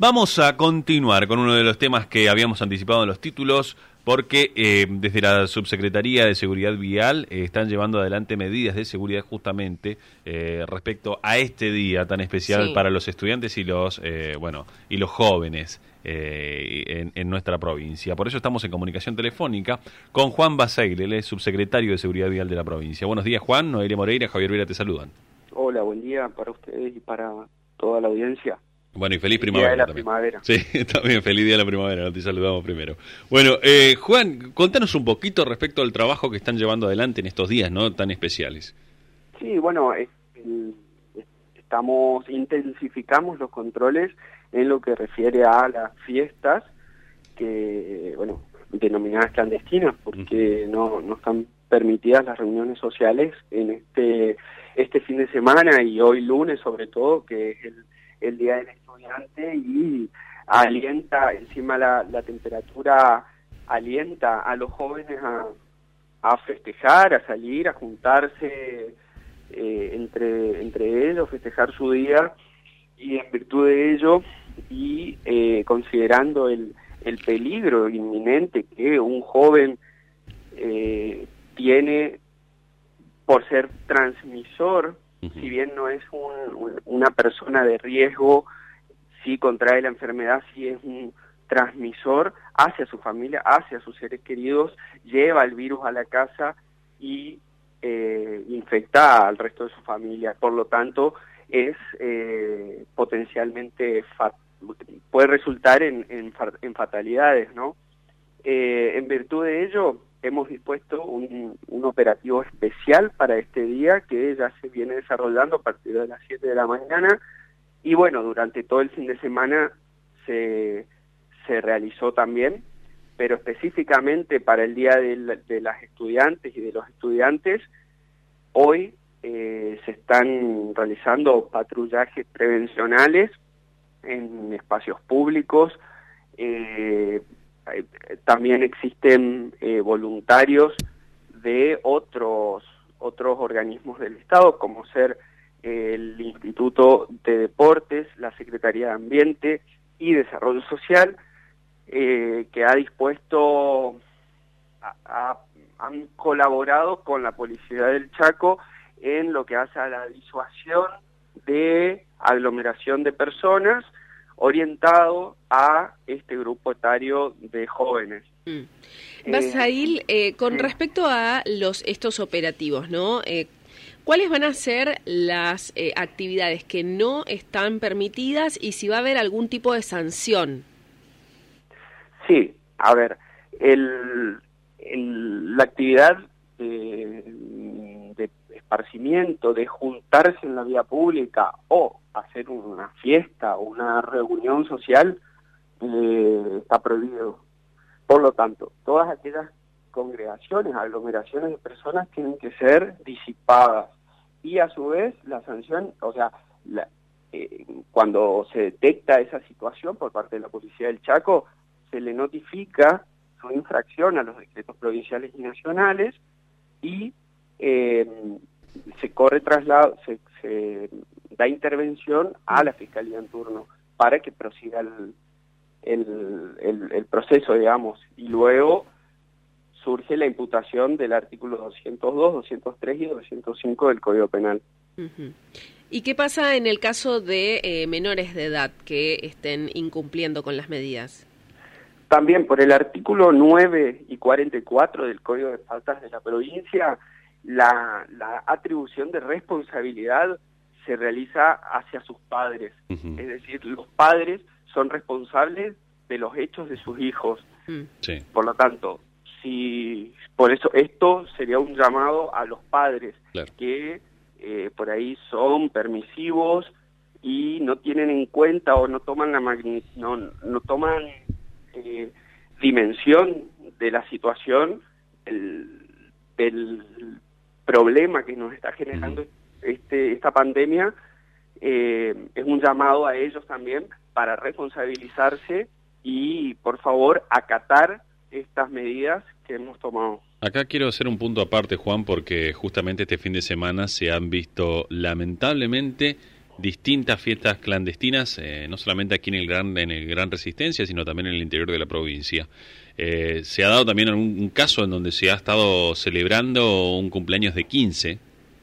Vamos a continuar con uno de los temas que habíamos anticipado en los títulos, porque desde la Subsecretaría de Seguridad Vial están llevando adelante medidas de seguridad justamente respecto a este día tan especial para los estudiantes y los jóvenes en nuestra provincia. Por eso estamos en comunicación telefónica con Juan Basegle, él es subsecretario de Seguridad Vial de la provincia. Buenos días, Juan. Noelia Moreira, Javier Vera te saludan. Hola, buen día para ustedes y para toda la audiencia. Bueno, y feliz primavera. Día de la también. Primavera. Sí, también feliz día de la primavera, te saludamos primero. Bueno, Juan, contanos un poquito respecto al trabajo que están llevando adelante en estos días, ¿no?, tan especiales. Sí, bueno, intensificamos los controles en lo que refiere a las fiestas, que, bueno, denominadas clandestinas, porque no están permitidas las reuniones sociales en este fin de semana y hoy lunes sobre todo, que es el Día del Estudiante, y alienta, encima la temperatura alienta a los jóvenes a festejar, a salir, a juntarse entre ellos, festejar su día, y en virtud de ello y considerando el peligro inminente que un joven tiene por ser transmisor. Si bien no es una persona de riesgo, si contrae la enfermedad, si es un transmisor hacia su familia, hacia sus seres queridos, lleva el virus a la casa y infecta al resto de su familia. Por lo tanto, es potencialmente puede resultar en fatalidades, ¿no? En virtud de ello, hemos dispuesto un operativo especial para este día que ya se viene desarrollando a partir de las 7 de la mañana, y bueno, durante todo el fin de semana se realizó también, pero específicamente para el Día de las Estudiantes y de los Estudiantes, hoy se están realizando patrullajes prevencionales en espacios públicos. También existen voluntarios de otros organismos del Estado, como ser el Instituto de Deportes, la Secretaría de Ambiente y Desarrollo Social, que ha dispuesto, han colaborado con la Policía del Chaco en lo que hace a la disuasión de aglomeración de personas, orientado a este grupo etario de jóvenes. Basail, con respecto a estos operativos, ¿no? ¿Cuáles van a ser las actividades que no están permitidas y si va a haber algún tipo de sanción? Sí, a ver, la actividad de esparcimiento, de juntarse en la vía pública o hacer una fiesta o una reunión social está prohibido. Por lo tanto, todas aquellas congregaciones, aglomeraciones de personas tienen que ser disipadas, y a su vez la sanción, o sea, cuando se detecta esa situación por parte de la Policía del Chaco, se le notifica su infracción a los decretos provinciales y nacionales, y se corre traslado, se da intervención a la Fiscalía en turno para que prosiga el proceso, digamos, y luego surge la imputación del artículo 202, 203 y 205 del Código Penal. ¿Y qué pasa en el caso de menores de edad que estén incumpliendo con las medidas? También por el artículo 9 y 44 del Código de Faltas de la provincia, la atribución de responsabilidad se realiza hacia sus padres. Es decir, los padres son responsables de los hechos de sus hijos. Sí. Por lo tanto, por eso esto sería un llamado a los padres, claro, que por ahí son permisivos y no tienen en cuenta o no toman no toman dimensión de la situación, del problema que nos está generando esta pandemia. Es un llamado a ellos también para responsabilizarse y, por favor, acatar estas medidas que hemos tomado. Acá quiero hacer un punto aparte, Juan, porque justamente este fin de semana se han visto lamentablemente distintas fiestas clandestinas, no solamente aquí en el Gran Resistencia, sino también en el interior de la provincia. Se ha dado también un caso en donde se ha estado celebrando un cumpleaños de 15,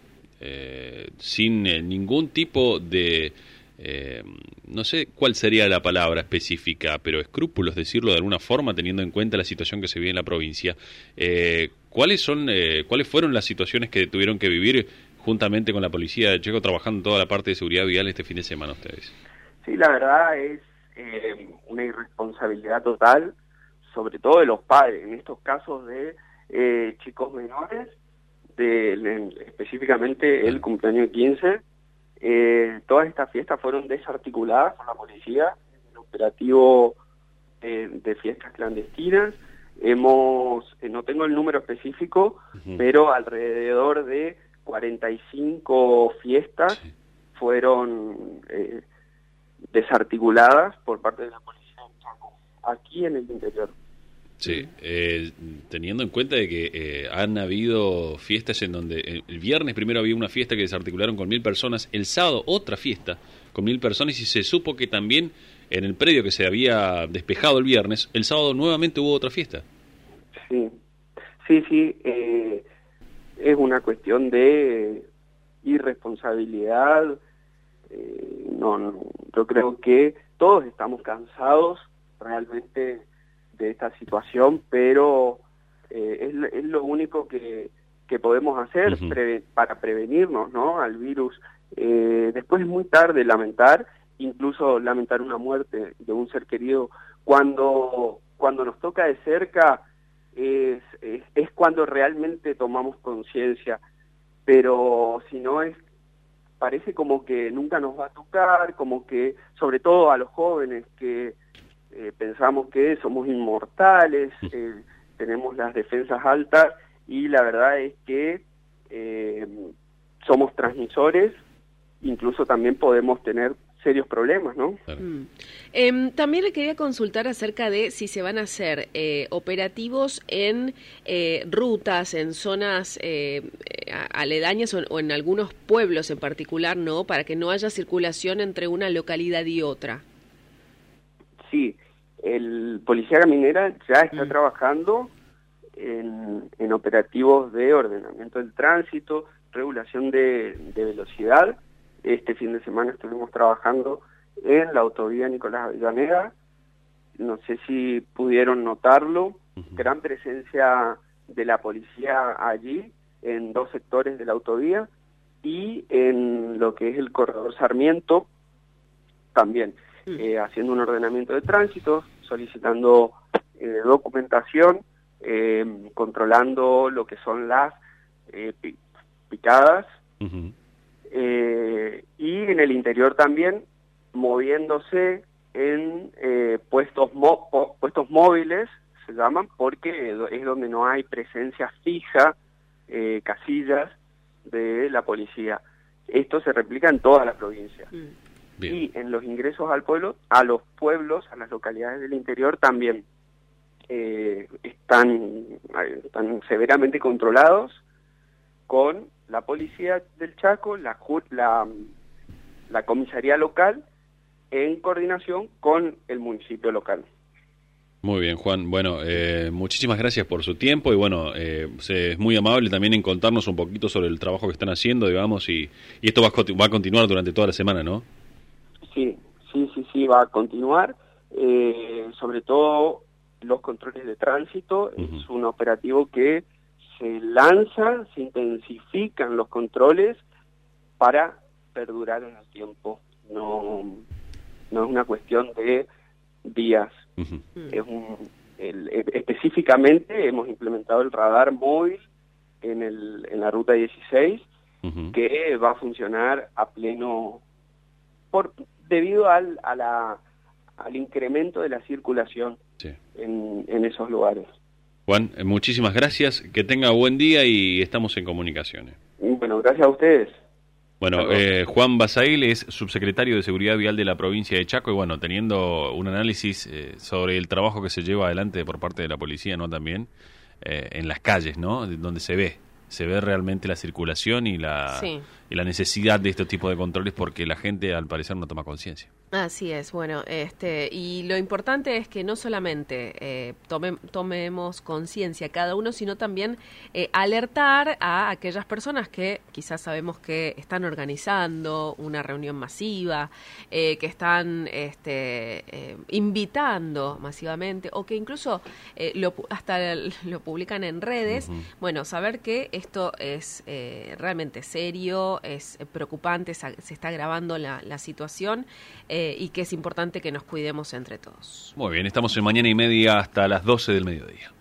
sin ningún tipo de, no sé cuál sería la palabra específica, pero escrúpulos, decirlo de alguna forma, teniendo en cuenta la situación que se vive en la provincia. ¿Cuáles fueron las situaciones que tuvieron que vivir juntamente con la policía de Chaco, trabajando en toda la parte de seguridad vial este fin de semana ustedes? Sí, la verdad es una irresponsabilidad total, sobre todo de los padres, en estos casos de chicos menores, específicamente el cumpleaños 15. Todas estas fiestas fueron desarticuladas por la policía en el operativo de fiestas clandestinas. No tengo el número específico, pero alrededor de 45 fiestas fueron desarticuladas por parte de la policía de Chaco, aquí en el interior. Sí, teniendo en cuenta de que han habido fiestas en donde el viernes primero había una fiesta que desarticularon con 1000 personas, el sábado otra fiesta con 1000 personas, y se supo que también en el predio que se había despejado el viernes, el sábado nuevamente hubo otra fiesta. Sí, es una cuestión de irresponsabilidad. Yo creo que todos estamos cansados realmente de esta situación, pero es lo único que podemos hacer para prevenirnos, ¿no?, al virus. Después es muy tarde incluso lamentar una muerte de un ser querido. Cuando nos toca de cerca es cuando realmente tomamos conciencia, pero si no, parece como que nunca nos va a tocar, como que, sobre todo a los jóvenes, que pensamos que somos inmortales, tenemos las defensas altas, y la verdad es que somos transmisores, incluso también podemos tener serios problemas, ¿no? Claro. También le quería consultar acerca de si se van a hacer operativos en rutas, en zonas aledañas o en algunos pueblos en particular, ¿no?, para que no haya circulación entre una localidad y otra. Sí, el Policía Caminera ya está trabajando en operativos de ordenamiento del tránsito, regulación de velocidad. Este fin de semana estuvimos trabajando en la autovía Nicolás Avellaneda. No sé si pudieron notarlo, gran presencia de la policía allí, en 2 sectores de la autovía, y en lo que es el corredor Sarmiento también, haciendo un ordenamiento de tránsito, solicitando documentación, controlando lo que son las picadas, y en el interior también moviéndose en puestos móviles, se llaman, porque es donde no hay presencia fija, casillas de la policía. Esto se replica en toda la provincia. Bien. Y en los ingresos al pueblo, a los pueblos, a las localidades del interior también están severamente controlados con la policía del Chaco, la comisaría local, en coordinación con el municipio local. Muy bien, Juan. Bueno, muchísimas gracias por su tiempo, y bueno, es muy amable también en contarnos un poquito sobre el trabajo que están haciendo, digamos, y esto va a continuar durante toda la semana, ¿no? Sí, va a continuar, sobre todo los controles de tránsito. Es un operativo que se lanza, se intensifican los controles para perdurar en el tiempo. No es una cuestión de días. Específicamente hemos implementado el radar móvil en la ruta 16, que va a funcionar a pleno debido al incremento de la circulación en esos lugares. Juan, muchísimas gracias, que tenga buen día y estamos en comunicaciones. Bueno, gracias a ustedes. Bueno, Juan Basail es subsecretario de Seguridad Vial de la provincia de Chaco, y bueno, teniendo un análisis sobre el trabajo que se lleva adelante por parte de la policía, ¿no?, también en las calles, ¿no?, donde se ve se ve realmente la circulación y la necesidad de este tipo de controles, porque la gente al parecer no toma conciencia. Así es, bueno, y lo importante es que no solamente tomemos conciencia cada uno, sino también alertar a aquellas personas que quizás sabemos que están organizando una reunión masiva, que están invitando masivamente, o que incluso hasta lo publican en redes. Bueno, saber que esto es realmente serio, es preocupante, se está agravando la situación, y que es importante que nos cuidemos entre todos. Muy bien, estamos en Mañana y Media hasta las 12 del mediodía.